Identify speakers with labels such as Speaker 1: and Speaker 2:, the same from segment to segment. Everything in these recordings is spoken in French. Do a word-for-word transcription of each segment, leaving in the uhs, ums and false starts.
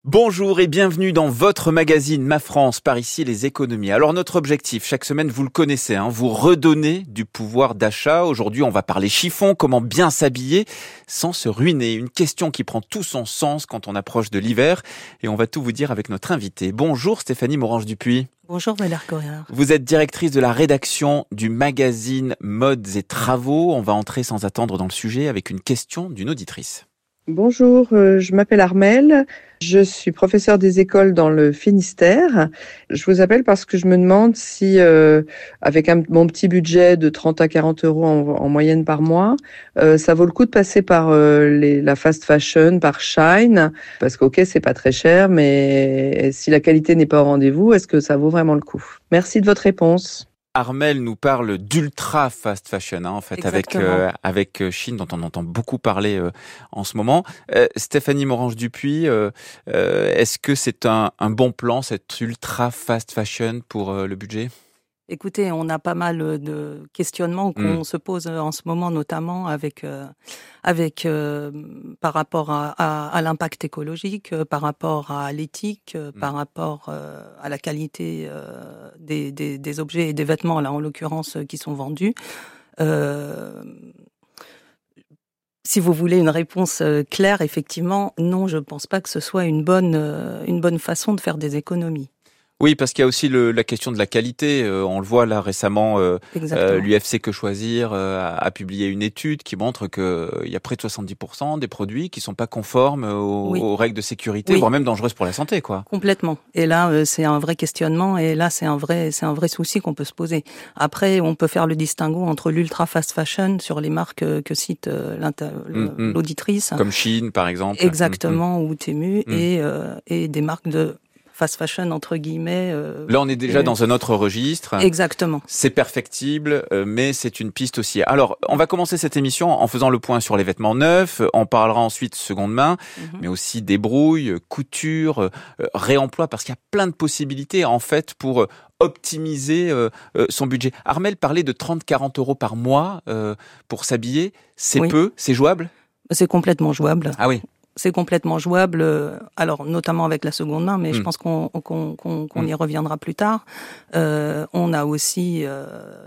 Speaker 1: Bonjour et bienvenue dans votre magazine Ma France, par ici les économies. Alors notre objectif, chaque semaine, vous le connaissez, hein, vous redonner du pouvoir d'achat. Aujourd'hui, on va parler chiffon, comment bien s'habiller sans se ruiner. Une question qui prend tout son sens quand on approche de l'hiver. Et on va tout vous dire avec notre invité. Bonjour Stéphanie Morange-Dupuis.
Speaker 2: Bonjour Valère Corrière.
Speaker 1: Vous êtes directrice de la rédaction du magazine Modes et Travaux. On va entrer sans attendre dans le sujet avec une question d'une auditrice.
Speaker 3: Bonjour, euh, je m'appelle Armelle, je suis professeure des écoles dans le Finistère. Je vous appelle parce que je me demande si, euh, avec un, mon petit budget de trente à quarante euros en, en moyenne par mois, euh, ça vaut le coup de passer par euh, les, la fast fashion, par Shine, parce qu'ok, c'est pas très cher, mais si la qualité n'est pas au rendez-vous, est-ce que ça vaut vraiment le coup? Merci de votre réponse.
Speaker 1: Armelle nous parle d'ultra fast fashion, hein, en fait, avec euh, avec Chine, dont on entend beaucoup parler euh, en ce moment. Euh, Stéphanie Morange-Dupuis, euh, euh, est-ce que c'est un, un bon plan, cette ultra fast fashion pour euh, le budget ?
Speaker 2: Écoutez, on a pas mal de questionnements qu'on
Speaker 1: mmh.
Speaker 2: se pose en ce moment, notamment avec euh, avec euh, par rapport à, à, à l'impact écologique, euh, par rapport à l'éthique, euh, mmh. par rapport euh, à la qualité euh, des, des, des objets et des vêtements, là en l'occurrence, qui sont vendus. Euh, Si vous voulez une réponse claire, effectivement, non, je ne pense pas que ce soit une bonne une bonne façon de faire des économies.
Speaker 1: Oui, parce qu'il y a aussi le, la question de la qualité. Euh, on le voit là récemment, euh, euh, l'U F C Que Choisir euh, a, a publié une étude qui montre qu'il euh, y a près de soixante-dix pour cent des produits qui sont pas conformes aux, oui. aux règles de sécurité, oui. voire même dangereuses pour la santé, quoi.
Speaker 2: Complètement. Et là, euh, c'est un vrai questionnement, et là, c'est un vrai, c'est un vrai souci qu'on peut se poser. Après, on peut faire le distinguo entre l'ultra fast fashion sur les marques euh, que cite euh, mmh, l'auditrice,
Speaker 1: comme Chine, par exemple,
Speaker 2: exactement, mmh. ou Temu, mmh. et euh, et des marques de fast fashion entre guillemets. Euh,
Speaker 1: Là, on est déjà et... dans un autre registre.
Speaker 2: Exactement.
Speaker 1: C'est perfectible, euh, mais c'est une piste aussi. Alors, on va commencer cette émission en faisant le point sur les vêtements neufs. On parlera ensuite seconde main, mm-hmm. mais aussi débrouille, couture, euh, réemploi, parce qu'il y a plein de possibilités en fait pour optimiser euh, euh, son budget. Armelle parlait de trente à quarante euros par mois euh, pour s'habiller. C'est oui. peu, c'est jouable ?
Speaker 2: C'est complètement jouable.
Speaker 1: Ah oui.
Speaker 2: C'est complètement jouable, alors notamment avec la seconde main, mais mmh. je pense qu'on, qu'on, qu'on, qu'on mmh. y reviendra plus tard. Euh, on a aussi euh,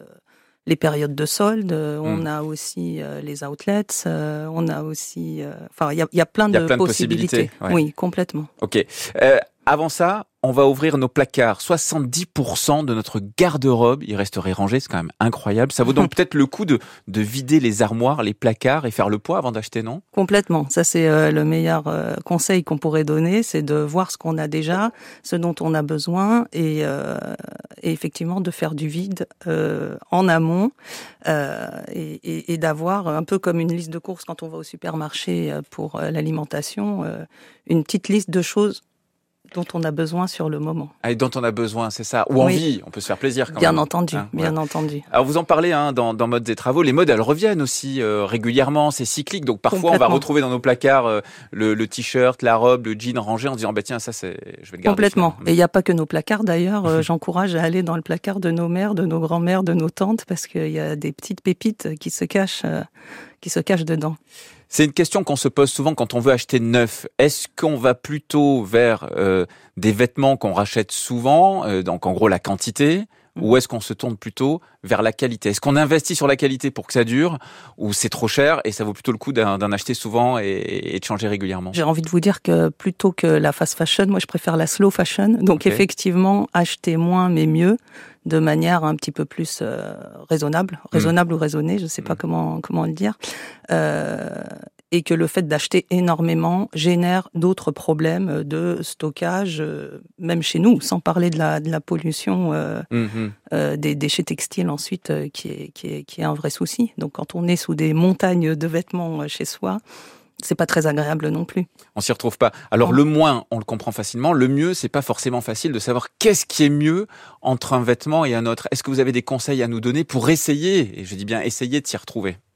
Speaker 2: les périodes de solde, mmh. on a aussi euh, les outlets, euh, on a aussi... Enfin, euh, il y a, y a plein de,
Speaker 1: y a plein de
Speaker 2: possibilités.
Speaker 1: possibilités ouais.
Speaker 2: Oui, complètement.
Speaker 1: Ok. Euh, avant ça, on va ouvrir nos placards. soixante-dix pour cent de notre garde-robe, il resterait rangé, c'est quand même incroyable. Ça vaut donc peut-être le coup de, de vider les armoires, les placards et faire le poids avant d'acheter, non ?
Speaker 2: Complètement. Ça, c'est euh, le meilleur euh, conseil qu'on pourrait donner, c'est de voir ce qu'on a déjà, ce dont on a besoin et, euh, et effectivement de faire du vide euh, en amont euh, et, et, et d'avoir un peu comme une liste de courses quand on va au supermarché pour euh, l'alimentation, euh, une petite liste de choses dont on a besoin sur le moment.
Speaker 1: Ah, et dont on a besoin, c'est ça. Ou
Speaker 2: oui.
Speaker 1: envie, on peut se faire plaisir quand
Speaker 2: bien
Speaker 1: même.
Speaker 2: Entendu,
Speaker 1: hein,
Speaker 2: bien
Speaker 1: voilà.
Speaker 2: entendu.
Speaker 1: Alors vous en parlez hein, dans, dans Modes et Travaux, les modes elles reviennent aussi euh, régulièrement, c'est cyclique, donc parfois on va retrouver dans nos placards euh, le, le t-shirt, la robe, le jean rangé en disant bah tiens ça c'est, je vais le garder.
Speaker 2: Complètement, et il n'y a pas que nos placards d'ailleurs, euh, j'encourage à aller dans le placard de nos mères, de nos grands-mères, de nos tantes, parce qu'il y a des petites pépites qui se cachent, euh, qui se cachent dedans.
Speaker 1: C'est une question qu'on se pose souvent quand on veut acheter neuf. Est-ce qu'on va plutôt vers euh, des vêtements qu'on rachète souvent, euh, donc en gros la quantité, mmh. ou est-ce qu'on se tourne plutôt vers la qualité ? Est-ce qu'on investit sur la qualité pour que ça dure, ou c'est trop cher et ça vaut plutôt le coup d'en, d'en acheter souvent et, et de changer régulièrement ?
Speaker 2: J'ai envie de vous dire que plutôt que la fast fashion, moi je préfère la slow fashion. Donc okay. effectivement, acheter moins mais mieux, de manière un petit peu plus euh, raisonnable, raisonnable mmh. ou raisonnée, je ne sais pas mmh. comment comment le dire, euh, et que le fait d'acheter énormément génère d'autres problèmes de stockage, euh, même chez nous, sans parler de la de la pollution euh, mmh. euh, des déchets textiles ensuite, euh, qui est qui est qui est un vrai souci. Donc quand on est sous des montagnes de vêtements chez soi, c'est pas très agréable non plus.
Speaker 1: On s'y retrouve pas. Alors non. Le moins, on le comprend facilement. Le mieux, c'est pas forcément facile de savoir qu'est-ce qui est mieux entre un vêtement et un autre. Est-ce que vous avez des conseils à nous donner pour essayer, et je dis bien essayer de s'y retrouver ?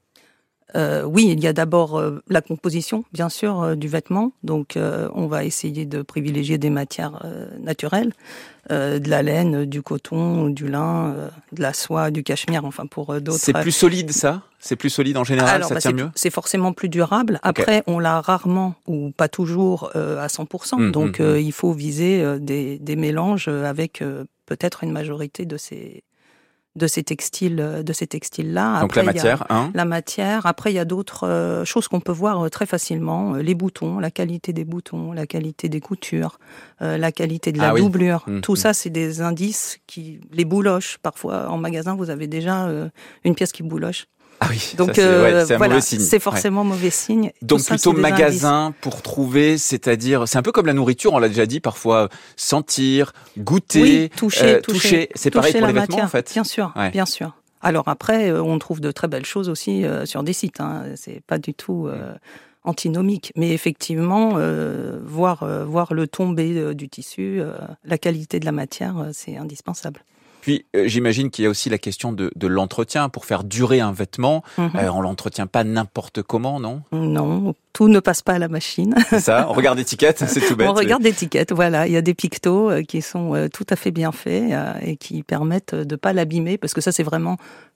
Speaker 2: Euh, oui, il y a d'abord euh, la composition, bien sûr, euh, du vêtement. Donc, euh, on va essayer de privilégier des matières euh, naturelles, euh, de la laine, du coton, du lin, euh, de la soie, du cachemire, enfin pour euh, d'autres.
Speaker 1: C'est plus solide, ça ? C'est plus solide en général,
Speaker 2: Alors,
Speaker 1: ça
Speaker 2: bah,
Speaker 1: tient
Speaker 2: c'est,
Speaker 1: mieux ?
Speaker 2: c'est forcément plus durable. Après, okay. on l'a rarement ou pas toujours euh, à cent pour cent. Mmh, Donc, mmh, euh, mmh. il faut viser euh, des, des mélanges avec euh, peut-être une majorité de ces de ces textiles, de ces textiles-là.
Speaker 1: Donc
Speaker 2: Après,
Speaker 1: la matière,
Speaker 2: il y a
Speaker 1: hein.
Speaker 2: La matière. Après, il y a d'autres euh, choses qu'on peut voir euh, très facilement. Les boutons, la qualité des boutons, la qualité des coutures, euh, la qualité de la
Speaker 1: ah,
Speaker 2: doublure.
Speaker 1: Oui. Mmh,
Speaker 2: Tout
Speaker 1: mmh.
Speaker 2: ça, c'est des indices qui... Les bouloches, parfois, en magasin, vous avez déjà euh, une pièce qui bouloche.
Speaker 1: Ah oui,
Speaker 2: donc
Speaker 1: ça, c'est,
Speaker 2: euh,
Speaker 1: ouais, c'est un
Speaker 2: voilà,
Speaker 1: mauvais signe.
Speaker 2: C'est forcément ouais. mauvais signe.
Speaker 1: Donc
Speaker 2: Tout ça,
Speaker 1: plutôt magasin
Speaker 2: indices.
Speaker 1: Pour trouver, c'est-à-dire, c'est un peu comme la nourriture, on l'a déjà dit, parfois sentir, goûter,
Speaker 2: oui, toucher,
Speaker 1: euh,
Speaker 2: toucher,
Speaker 1: toucher. C'est
Speaker 2: toucher
Speaker 1: pareil pour
Speaker 2: la
Speaker 1: les
Speaker 2: matière.
Speaker 1: vêtements en fait.
Speaker 2: Bien sûr,
Speaker 1: ouais.
Speaker 2: bien sûr. Alors après, euh, on trouve de très belles choses aussi euh, sur des sites. Hein. C'est pas du tout euh, antinomique, mais effectivement, euh, voir euh, voir le tombé euh, du tissu, euh, la qualité de la matière, euh, c'est indispensable.
Speaker 1: Puis, euh, j'imagine qu'il y a aussi la question de, de l'entretien. Pour faire durer un vêtement, mm-hmm. euh, on l'entretient pas n'importe comment, non ?
Speaker 2: Non, tout ne passe pas à la machine.
Speaker 1: C'est ça, on regarde l'étiquette, c'est tout bête.
Speaker 2: On regarde l'étiquette, voilà. Il y a des pictos euh, qui sont euh, tout à fait bien faits euh, et qui permettent de pas l'abîmer, parce que ça, c'est vraiment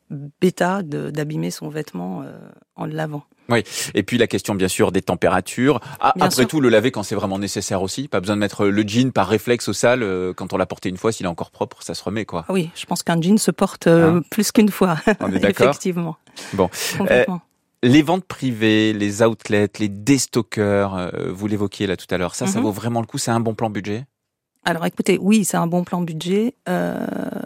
Speaker 2: bêta de, d'abîmer son vêtement euh, en le lavant.
Speaker 1: Oui, et puis la question bien sûr des températures. Ah, après
Speaker 2: sûr.
Speaker 1: tout, le laver quand c'est vraiment nécessaire aussi. Pas besoin de mettre le jean par réflexe au sale. Euh, quand on l'a porté une fois, s'il est encore propre, ça se remet quoi.
Speaker 2: Ah oui, je pense qu'un jean se porte euh, hein plus qu'une fois.
Speaker 1: On est d'accord.
Speaker 2: Effectivement.
Speaker 1: Bon.
Speaker 2: Complètement.
Speaker 1: Euh, les ventes privées, les outlets, les déstockeurs, euh, vous l'évoquiez là tout à l'heure. Ça, mm-hmm. ça vaut vraiment le coup. C'est un bon plan budget ?
Speaker 2: Alors écoutez, oui, c'est un bon plan budget euh,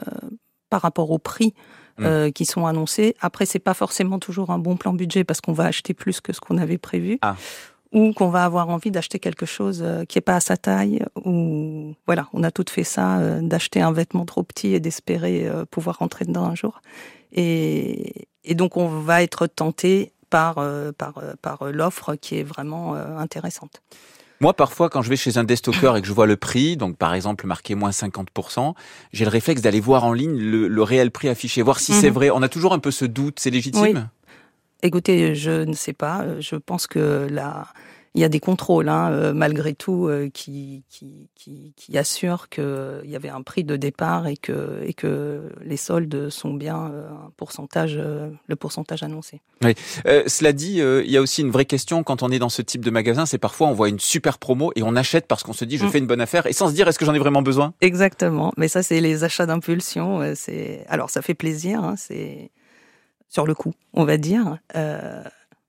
Speaker 2: par rapport au prix. Euh, mmh. qui sont annoncés. Après, c'est pas forcément toujours un bon plan budget parce qu'on va acheter plus que ce qu'on avait prévu,
Speaker 1: ah.
Speaker 2: ou qu'on va avoir envie d'acheter quelque chose euh, qui est pas à sa taille. Ou voilà, on a toutes fait ça, euh, d'acheter un vêtement trop petit et d'espérer euh, pouvoir rentrer dedans un jour. Et, et donc, on va être tenté par euh, par par l'offre qui est vraiment euh, intéressante.
Speaker 1: Moi, parfois, quand je vais chez un déstockeur et que je vois le prix, donc par exemple marqué moins cinquante pour cent, j'ai le réflexe d'aller voir en ligne le, le réel prix affiché, voir si mmh. c'est vrai. On a toujours un peu ce doute, c'est légitime ?
Speaker 2: Oui. Écoutez, je ne sais pas. Je pense que là, il y a des contrôles, hein, euh, malgré tout, euh, qui, qui, qui, qui assurent qu'il y avait un prix de départ et que, et que les soldes sont bien euh, un pourcentage, euh, le pourcentage annoncé.
Speaker 1: Oui. Euh, cela dit, euh, il y a aussi une vraie question quand on est dans ce type de magasin, c'est parfois on voit une super promo et on achète parce qu'on se dit je mmh. fais une bonne affaire et sans se dire est-ce que j'en ai vraiment besoin ?
Speaker 2: Exactement. Mais ça, c'est les achats d'impulsion. C'est... Alors, ça fait plaisir, hein, c'est sur le coup, on va dire. Euh...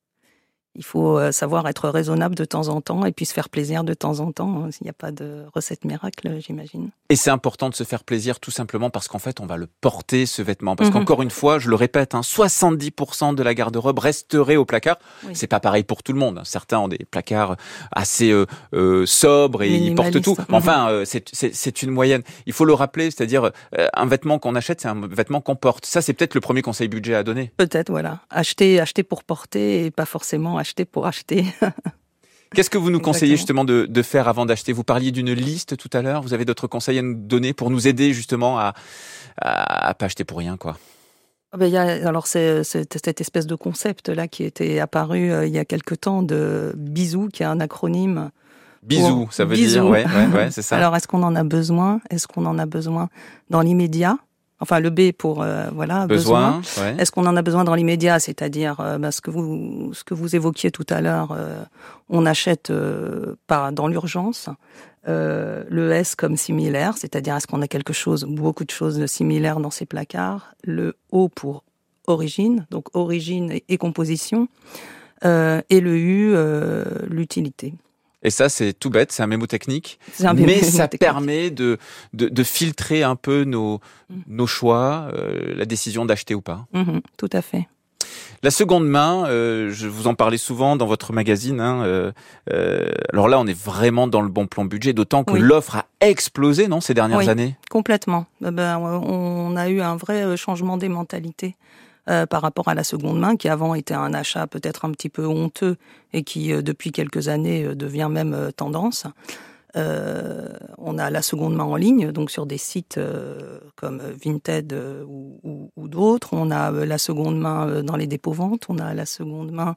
Speaker 2: Il faut savoir être raisonnable de temps en temps et puis se faire plaisir de temps en temps. Il n'y a pas de recette miracle, j'imagine.
Speaker 1: Et c'est important de se faire plaisir tout simplement parce qu'en fait, on va le porter, ce vêtement. Parce mmh. qu'encore une fois, je le répète, hein, soixante-dix pour cent de la garde-robe resterait au placard. Oui. C'est pas pareil pour tout le monde. Certains ont des placards assez euh, euh, sobres et ils portent tout. Mmh. Enfin, euh, c'est, c'est, c'est une moyenne. Il faut le rappeler, c'est-à-dire euh, un vêtement qu'on achète, c'est un vêtement qu'on porte. Ça, c'est peut-être le premier conseil budget à donner.
Speaker 2: Peut-être, voilà. Acheter, acheter pour porter et pas forcément acheter pour acheter.
Speaker 1: Qu'est-ce que vous nous conseillez justement de, de faire avant d'acheter ? Vous parliez d'une liste tout à l'heure. Vous avez d'autres conseils à nous donner pour nous aider justement à à, à pas acheter pour rien, quoi ?
Speaker 2: Ben, il y a, alors c'est, c'est cette espèce de concept là qui était apparu euh, il y a quelque temps de bisou, qui est un acronyme.
Speaker 1: Bisou, pour... ça veut
Speaker 2: bisou.
Speaker 1: dire, ouais, ouais, ouais, c'est ça.
Speaker 2: Alors est-ce qu'on en a besoin ? Est-ce qu'on en a besoin dans l'immédiat ? Enfin, le B pour euh, voilà
Speaker 1: besoin.
Speaker 2: besoin.
Speaker 1: Ouais.
Speaker 2: Est-ce qu'on en a besoin dans l'immédiat ? C'est-à-dire euh, bah, ce que vous ce que vous évoquiez tout à l'heure. Euh, on achète euh, pas dans l'urgence. Euh, le S comme similaire, c'est-à-dire est-ce qu'on a quelque chose, beaucoup de choses similaires dans ces placards. Le O pour origine, donc origine et, et composition. Euh, et le U, euh, l'utilité.
Speaker 1: Et ça, c'est tout bête, c'est un mémotechnique,
Speaker 2: un
Speaker 1: mais ça permet de, de, de filtrer un peu nos, mmh. nos choix, euh, la décision d'acheter ou pas.
Speaker 2: Mmh, tout à fait.
Speaker 1: La seconde main, euh, je vous en parlais souvent dans votre magazine. Hein, euh, euh, alors là, on est vraiment dans le bon plan budget, d'autant que oui. l'offre a explosé, non, ces dernières
Speaker 2: oui,
Speaker 1: années ?
Speaker 2: Complètement. Ben, on a eu un vrai changement des mentalités. Euh, par rapport à la seconde main, qui avant était un achat peut-être un petit peu honteux et qui, euh, depuis quelques années, euh, devient même euh, tendance. Euh, on a la seconde main en ligne, donc sur des sites euh, comme Vinted euh, ou, ou, ou d'autres. On a euh, la seconde main euh, dans les dépôts-ventes. On a la seconde main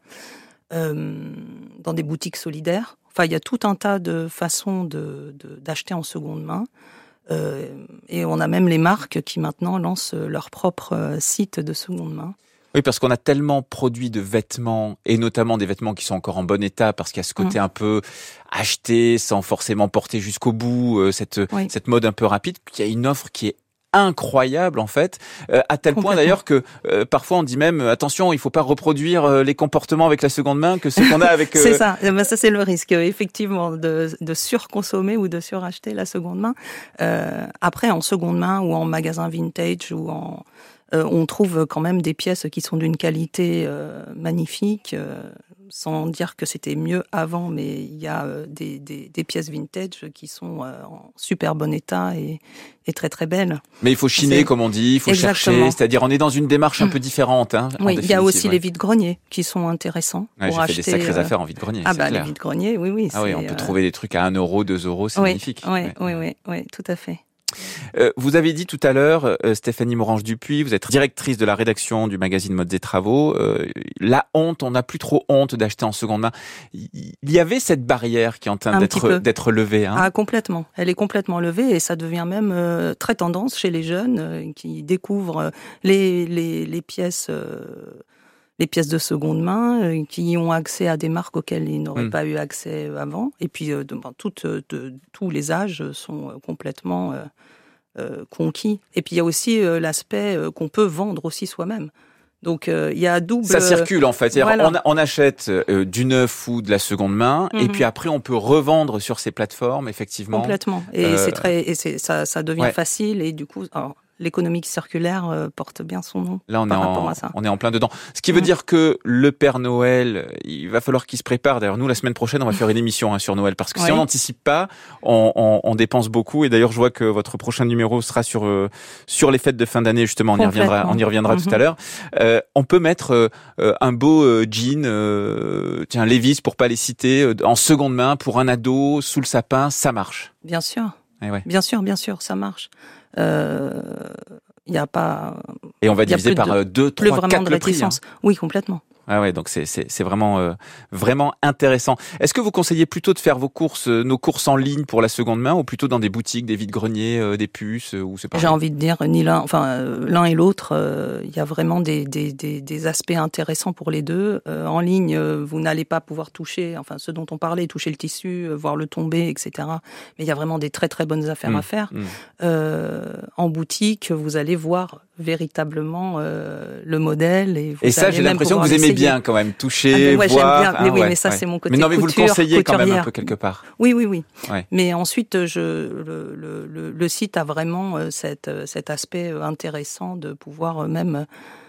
Speaker 2: euh, dans des boutiques solidaires. Enfin, il y a tout un tas de façons de, de, d'acheter en seconde main. Euh, et on a même les marques qui maintenant lancent leur propre euh, site de seconde main.
Speaker 1: Oui, parce qu'on a tellement produit de vêtements, et notamment des vêtements qui sont encore en bon état, parce qu'il y a ce côté mmh. un peu acheté, sans forcément porter jusqu'au bout, euh, cette, oui. cette mode un peu rapide, qu'il y a une offre qui est incroyable en fait, euh, à tel point d'ailleurs que euh, parfois on dit même euh, attention, il faut pas reproduire euh, les comportements avec la seconde main que ce qu'on a avec... Euh...
Speaker 2: c'est ça, ben, ça c'est le risque effectivement de, de surconsommer ou de suracheter la seconde main. Euh, après en seconde main ou en magasin vintage ou en... Euh, on trouve quand même des pièces qui sont d'une qualité euh, magnifique, euh, sans dire que c'était mieux avant, mais il y a euh, des, des, des pièces vintage qui sont euh, en super bon état et, et très très belles.
Speaker 1: Mais il faut chiner, c'est... comme on dit, il faut Exactement. chercher, c'est-à-dire on est dans une démarche un peu différente. Hein,
Speaker 2: oui, il y a aussi ouais. les vides-greniers qui sont intéressants.
Speaker 1: Ouais,
Speaker 2: pour
Speaker 1: j'ai
Speaker 2: acheter,
Speaker 1: fait des sacrées
Speaker 2: euh...
Speaker 1: affaires en vide-grenier.
Speaker 2: Ah
Speaker 1: c'est
Speaker 2: bah
Speaker 1: clair.
Speaker 2: les vides-greniers, oui, oui.
Speaker 1: Ah oui, on peut
Speaker 2: euh...
Speaker 1: trouver des trucs à un euro, deux euros, c'est
Speaker 2: oui,
Speaker 1: magnifique.
Speaker 2: Oui, ouais. oui, oui, oui, tout à fait.
Speaker 1: Euh, vous avez dit tout à l'heure, euh, Stéphanie Morange-Dupuis, vous êtes directrice de la rédaction du magazine Modes et Travaux. Euh, la honte, on n'a plus trop honte d'acheter en seconde main. Il y avait cette barrière qui est en train d'être, d'être levée. Hein.
Speaker 2: Ah, complètement. Elle est complètement levée et ça devient même euh, très tendance chez les jeunes euh, qui découvrent les, les, les pièces... Euh, les pièces de seconde main, euh, qui ont accès à des marques auxquelles ils n'auraient mmh. pas eu accès avant. Et puis, euh, de, ben, toutes, de, tous les âges sont complètement euh, euh, conquis. Et puis, il y a aussi euh, l'aspect euh, qu'on peut vendre aussi soi-même. Donc, euh, il y a double...
Speaker 1: Ça circule, en fait.
Speaker 2: Voilà.
Speaker 1: On, on achète euh, du neuf ou de la seconde main, mmh. et puis après, on peut revendre sur ces plateformes, effectivement.
Speaker 2: Complètement. Et, euh... c'est très, et c'est, ça, ça devient
Speaker 1: ouais.
Speaker 2: facile. Et du coup... Alors, l'économie circulaire euh, porte bien son nom.
Speaker 1: Là, on
Speaker 2: par
Speaker 1: est
Speaker 2: rapport
Speaker 1: en,
Speaker 2: à ça.
Speaker 1: on est en plein dedans. Ce qui veut mmh. dire que le Père Noël, il va falloir qu'il se prépare. D'ailleurs, nous, la semaine prochaine, on va faire une émission hein, sur Noël, parce que oui. si on n'anticipe pas, on, on, on dépense beaucoup. Et d'ailleurs, je vois que votre prochain numéro sera sur euh, sur les fêtes de fin d'année. Justement, on y reviendra. On y reviendra mmh. tout à l'heure. Euh, on peut mettre euh, un beau euh, jean, euh, tiens, Levi's pour pas les citer, euh, en seconde main pour un ado sous le sapin, ça marche.
Speaker 2: Bien sûr.
Speaker 1: Et ouais.
Speaker 2: Bien sûr, bien sûr, ça marche. Euh... Il y a pas.
Speaker 1: Et on va diviser par de, deux, trois, quatre le prix. Hein.
Speaker 2: Oui, complètement.
Speaker 1: Ah ouais, donc c'est c'est c'est vraiment euh, vraiment intéressant. Est-ce que vous conseillez plutôt de faire vos courses, euh, nos courses en ligne pour la seconde main, ou plutôt dans des boutiques, des vides-greniers, euh, des puces, euh, ou c'est pas?
Speaker 2: J'ai envie de dire ni l'un, enfin euh, l'un et l'autre. Euh, il y a vraiment des des des des aspects intéressants pour les deux. Euh, en ligne, euh, vous n'allez pas pouvoir toucher, enfin ce dont on parlait, toucher le tissu, euh, voir le tomber, et cetera. Mais il y a vraiment des très très bonnes affaires mmh, à faire. Mmh. Euh, en boutique, vous allez voir véritablement euh, le modèle et vous
Speaker 1: et ça j'ai l'impression que vous aimez bien quand même toucher, ah,
Speaker 2: ouais,
Speaker 1: voir.
Speaker 2: J'aime bien. Mais
Speaker 1: ah,
Speaker 2: oui,
Speaker 1: ouais,
Speaker 2: mais ça
Speaker 1: ouais.
Speaker 2: c'est mon côté.
Speaker 1: Mais non, mais
Speaker 2: couture,
Speaker 1: vous le conseillez
Speaker 2: couturière.
Speaker 1: Quand même un peu quelque part.
Speaker 2: Oui, oui, oui.
Speaker 1: Ouais.
Speaker 2: Mais ensuite, je le, le, le, le site a vraiment euh, cet, cet aspect intéressant de pouvoir euh, même,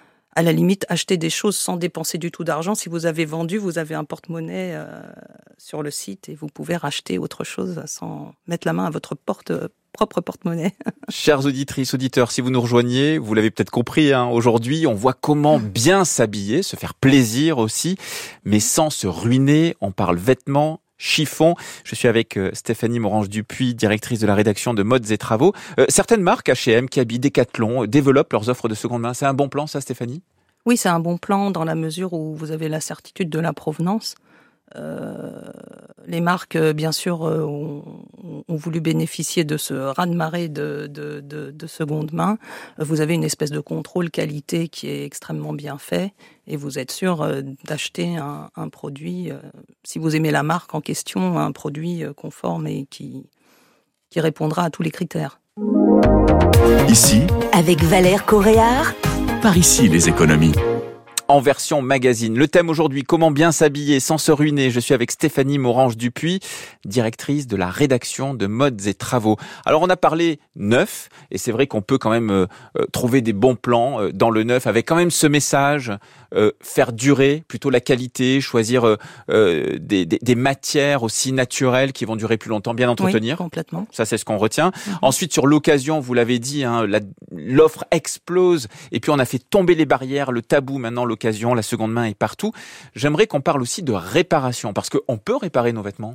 Speaker 2: à la limite, acheter des choses sans dépenser du tout d'argent. Si vous avez vendu, vous avez un porte-monnaie euh, sur le site et vous pouvez racheter autre chose sans mettre la main à votre porte. propre porte-monnaie.
Speaker 1: Chères auditrices, auditeurs, si vous nous rejoignez, vous l'avez peut-être compris, hein, aujourd'hui, on voit comment bien s'habiller, se faire plaisir aussi, mais sans se ruiner. On parle vêtements, chiffons. Je suis avec euh, Stéphanie Morange-Dupuis, directrice de la rédaction de Modes et Travaux. Euh, certaines marques, H et M, Kaby, Decathlon, euh, développent leurs offres de seconde main. C'est un bon plan, ça, Stéphanie ?
Speaker 2: Oui, c'est un bon plan dans la mesure où vous avez la certitude de la provenance. Euh, les marques, bien sûr, euh, ont, ont voulu bénéficier de ce raz-de-marée de, de, de, de seconde main. Vous avez une espèce de contrôle qualité qui est extrêmement bien fait et vous êtes sûr euh, d'acheter un, un produit, euh, si vous aimez la marque en question, un produit conforme et qui, qui répondra à tous les critères.
Speaker 4: Ici, avec Valère Coréard, par ici les économies.
Speaker 1: En version magazine. Le thème aujourd'hui, comment bien s'habiller sans se ruiner. Je suis avec Stéphanie Morange-Dupuis, directrice de la rédaction de Modes et Travaux. Alors on a parlé neuf, et c'est vrai qu'on peut quand même euh, trouver des bons plans euh, dans le neuf, avec quand même ce message, euh, faire durer plutôt la qualité, choisir euh, euh, des, des, des matières aussi naturelles qui vont durer plus longtemps, bien entretenir.
Speaker 2: Oui, complètement.
Speaker 1: Ça c'est ce qu'on retient. Mm-hmm. Ensuite sur l'occasion, vous l'avez dit, hein, la, l'offre explose, et puis on a fait tomber les barrières, le tabou maintenant, l'occasion. La seconde main est partout. J'aimerais qu'on parle aussi de réparation, parce qu'on peut réparer nos vêtements.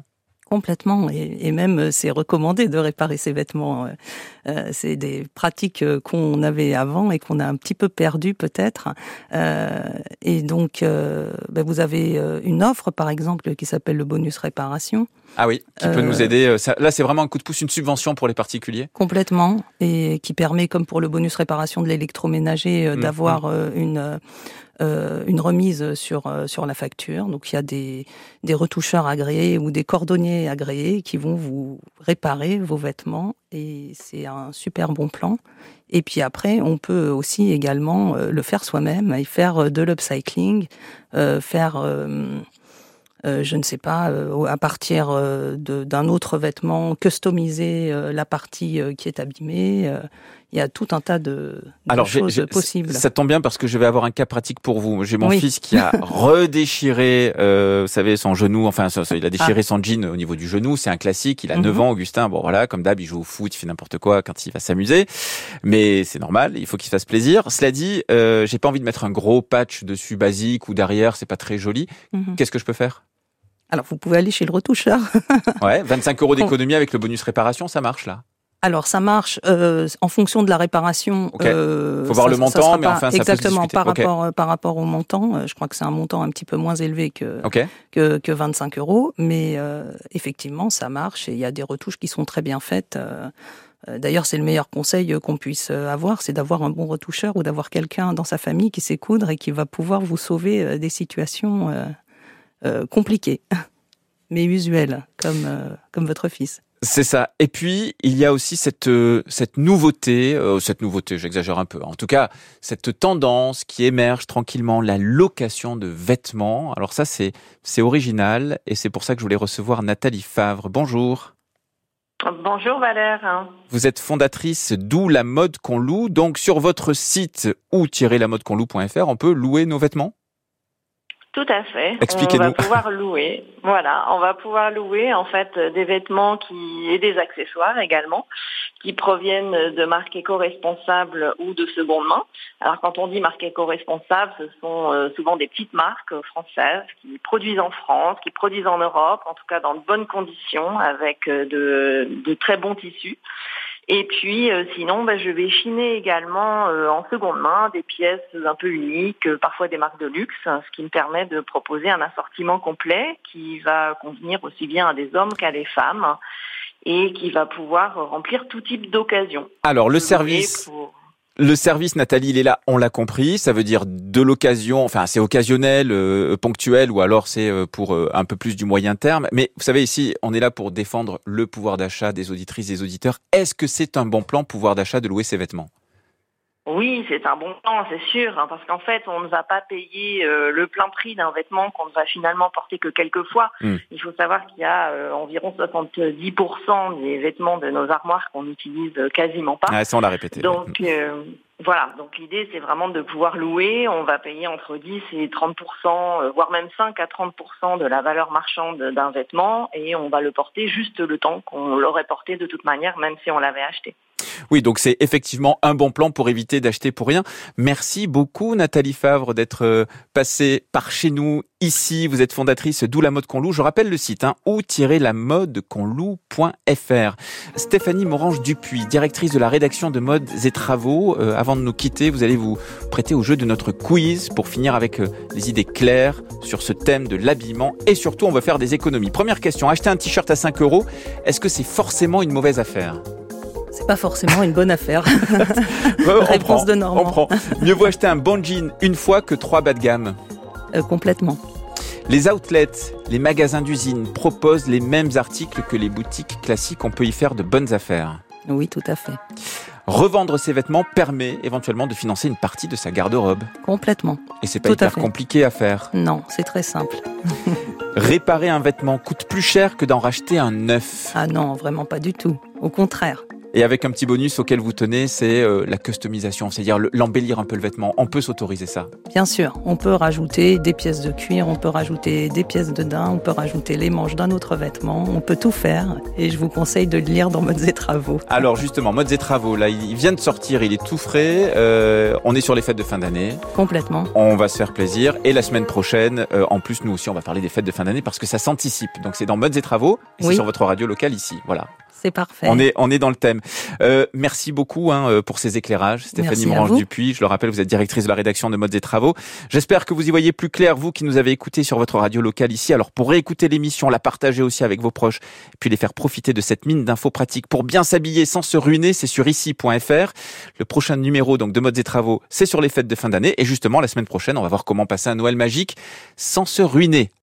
Speaker 2: Complètement, et, et même c'est recommandé de réparer ses vêtements. Euh, c'est des pratiques qu'on avait avant et qu'on a un petit peu perdu peut-être. Euh, et donc, euh, ben vous avez une offre par exemple qui s'appelle le bonus réparation.
Speaker 1: Ah oui, qui peut euh, nous aider. Ça, là, c'est vraiment un coup de pouce, une subvention pour les particuliers.
Speaker 2: Complètement, et qui permet, comme pour le bonus réparation de l'électroménager, mmh, d'avoir mmh. une euh, une remise sur sur la facture. Donc, il y a des des retoucheurs agréés ou des cordonniers agréés qui vont vous réparer vos vêtements, et c'est un super bon plan. Et puis après, on peut aussi également le faire soi-même et faire de l'upcycling, euh, faire euh, Euh, je ne sais pas, euh, à partir euh, de, d'un autre vêtement, customiser euh, la partie euh, qui est abîmée. Euh, il y a tout un tas de, de
Speaker 1: Alors,
Speaker 2: choses
Speaker 1: j'ai, j'ai,
Speaker 2: possibles.
Speaker 1: Ça tombe bien parce que je vais avoir un cas pratique pour vous. J'ai mon
Speaker 2: oui.
Speaker 1: fils qui a redéchiré, euh, vous savez, son genou. Enfin, il a déchiré ah. son jean au niveau du genou. C'est un classique. Il a mm-hmm. neuf ans, Augustin. Bon, voilà, comme d'hab, il joue au foot, il fait n'importe quoi quand il va s'amuser. Mais c'est normal. Il faut qu'il se fasse plaisir. Cela dit, euh, j'ai pas envie de mettre un gros patch dessus basique ou derrière. C'est pas très joli. Mm-hmm. Qu'est-ce que je peux faire?
Speaker 2: Alors, vous pouvez aller chez le retoucheur.
Speaker 1: Ouais, vingt-cinq euros d'économie avec le bonus réparation, ça marche là?
Speaker 2: Alors, ça marche euh, en fonction de la réparation.
Speaker 1: Okay.
Speaker 2: Euh,
Speaker 1: faut voir
Speaker 2: ça,
Speaker 1: le montant, mais
Speaker 2: pas,
Speaker 1: enfin, ça
Speaker 2: exactement,
Speaker 1: peut se
Speaker 2: par
Speaker 1: okay.
Speaker 2: rapport par rapport au montant. Je crois que c'est un montant un petit peu moins élevé que
Speaker 1: okay.
Speaker 2: que, que vingt-cinq euros, mais euh, effectivement, ça marche et il y a des retouches qui sont très bien faites. Euh, D'ailleurs, c'est le meilleur conseil qu'on puisse avoir, c'est d'avoir un bon retoucheur ou d'avoir quelqu'un dans sa famille qui sait coudre et qui va pouvoir vous sauver des situations euh, euh, compliquées. Mais usuel, comme euh, comme votre fils.
Speaker 1: C'est ça. Et puis il y a aussi cette euh, cette nouveauté, euh, cette nouveauté, j'exagère un peu. En tout cas, cette tendance qui émerge tranquillement, la location de vêtements. Alors ça, c'est c'est original et c'est pour ça que je voulais recevoir Nathalie Favre. Bonjour.
Speaker 5: Bonjour Valère.
Speaker 1: Vous êtes fondatrice d'Où la mode qu'on loue. Donc sur votre site ou tiret la mode qu'on loue point f r, on peut louer nos vêtements.
Speaker 5: Tout à fait.
Speaker 1: Expliquez-nous.
Speaker 5: On va pouvoir louer. Voilà, on va pouvoir louer en fait des vêtements qui et des accessoires également qui proviennent de marques éco-responsables ou de seconde main. Alors quand on dit marques éco-responsables, ce sont euh, souvent des petites marques françaises qui produisent en France, qui produisent en Europe, en tout cas dans de bonnes conditions avec de, de très bons tissus. Et puis, euh, sinon, bah, je vais chiner également euh, en seconde main des pièces un peu uniques, euh, parfois des marques de luxe, hein, ce qui me permet de proposer un assortiment complet qui va convenir aussi bien à des hommes qu'à des femmes et qui va pouvoir remplir tout type d'occasion.
Speaker 1: Alors, le service... Pour... Le service, Nathalie, il est là, on l'a compris, ça veut dire de l'occasion, enfin c'est occasionnel, euh, ponctuel, ou alors c'est euh, pour euh, un peu plus du moyen terme. Mais vous savez, ici, on est là pour défendre le pouvoir d'achat des auditrices et des auditeurs. Est-ce que c'est un bon plan, pouvoir d'achat, de louer ses vêtements ?
Speaker 5: Oui, c'est un bon plan, c'est sûr, hein, parce qu'en fait, on ne va pas payer euh, le plein prix d'un vêtement qu'on ne va finalement porter que quelques fois. Mmh. Il faut savoir qu'il y a euh, environ soixante-dix pour cent des vêtements de nos armoires qu'on n'utilise quasiment pas.
Speaker 1: Ah, ça, on l'a répété.
Speaker 5: Donc, euh, voilà. Donc, l'idée, c'est vraiment de pouvoir louer. On va payer entre dix et trente pour cent, euh, voire même cinq à trente pour cent de la valeur marchande d'un vêtement, et on va le porter juste le temps qu'on l'aurait porté de toute manière, même si on l'avait acheté.
Speaker 1: Oui, donc c'est effectivement un bon plan pour éviter d'acheter pour rien. Merci beaucoup Nathalie Favre d'être passée par chez nous ici. Vous êtes fondatrice d'Où la mode qu'on loue. Je rappelle le site, hein, ou tiret la mode qu'on loue point f r. Stéphanie Morange-Dupuis, directrice de la rédaction de Modes et Travaux. Euh, avant de nous quitter, vous allez vous prêter au jeu de notre quiz pour finir avec euh, des idées claires sur ce thème de l'habillement. Et surtout, on va faire des économies. Première question, acheter un t-shirt à cinq euros, est-ce que c'est forcément une mauvaise affaire ?
Speaker 2: C'est pas forcément une bonne affaire.
Speaker 1: Ouais, Réponse
Speaker 2: prend, de Normand.
Speaker 1: On prend. Mieux vaut acheter un bon jean une fois que trois bas de gamme.
Speaker 2: Euh, complètement.
Speaker 1: Les outlets, les magasins d'usine proposent les mêmes articles que les boutiques classiques. On peut y faire de bonnes affaires.
Speaker 2: Oui, tout à fait.
Speaker 1: Revendre ses vêtements permet éventuellement de financer une partie de sa garde-robe.
Speaker 2: Complètement.
Speaker 1: Et c'est pas
Speaker 2: tout
Speaker 1: hyper compliqué à faire.
Speaker 2: Non, c'est très simple.
Speaker 1: Réparer un vêtement coûte plus cher que d'en racheter un neuf.
Speaker 2: Ah non, vraiment pas du tout. Au contraire.
Speaker 1: Et avec un petit bonus auquel vous tenez, c'est euh, la customisation, c'est-à-dire l'embellir un peu le vêtement. On peut s'autoriser ça?
Speaker 2: Bien sûr, on peut rajouter des pièces de cuir, on peut rajouter des pièces de daim, on peut rajouter les manches d'un autre vêtement, on peut tout faire et je vous conseille de le lire dans Modes et Travaux.
Speaker 1: Alors justement, Modes et Travaux, là, il vient de sortir, il est tout frais, euh, on est sur les fêtes de fin d'année.
Speaker 2: Complètement.
Speaker 1: On va se faire plaisir et la semaine prochaine, euh, en plus nous aussi on va parler des fêtes de fin d'année parce que ça s'anticipe. Donc c'est dans Modes et Travaux et c'est
Speaker 2: oui.
Speaker 1: sur votre radio locale ici, voilà.
Speaker 2: C'est parfait.
Speaker 1: On est, on est dans le thème. Euh, merci beaucoup hein, pour ces éclairages. Stéphanie Morange-Dupuis, je le rappelle, vous êtes directrice de la rédaction de Modes et Travaux. J'espère que vous y voyez plus clair, vous qui nous avez écoutés sur votre radio locale ici. Alors pour réécouter l'émission, la partager aussi avec vos proches, et puis les faire profiter de cette mine d'infos pratiques pour bien s'habiller sans se ruiner, c'est sur ici point f r. Le prochain numéro donc de Modes et Travaux, c'est sur les fêtes de fin d'année. Et justement, la semaine prochaine, on va voir comment passer un Noël magique sans se ruiner.